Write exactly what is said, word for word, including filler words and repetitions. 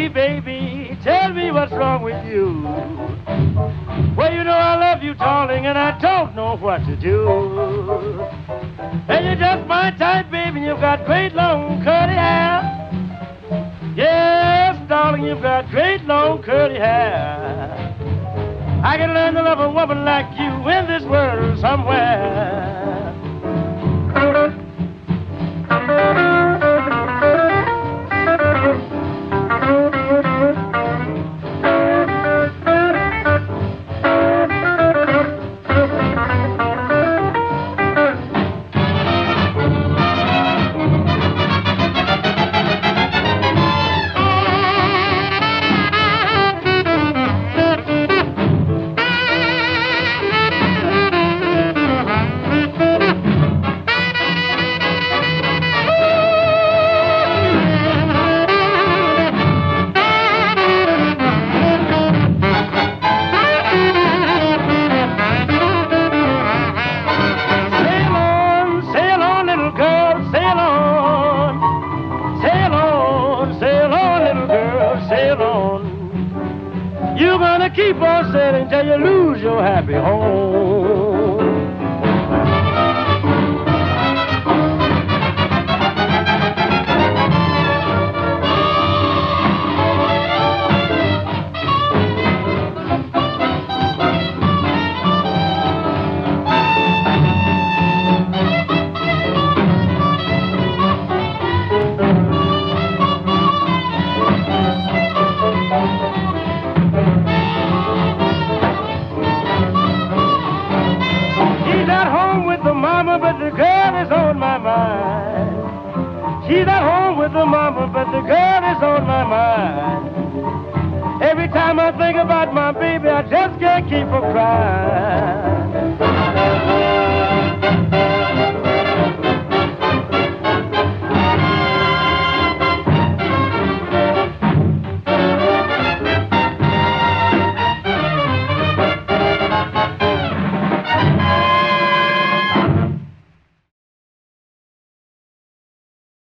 me, baby, tell me what's wrong with you. Well, you know I love you, darling, and I don't know what to do. And you're just my type, baby, and you've got great long curly hair. Yes, darling, you've got great long curly hair. I can learn to love a woman like you in this world somewhere. You're gonna keep on sailing till you lose your happy home. But the girl is on my mind. She's at home with the mama, but the girl is on my mind. Every time I think about my baby, I just can't keep from crying.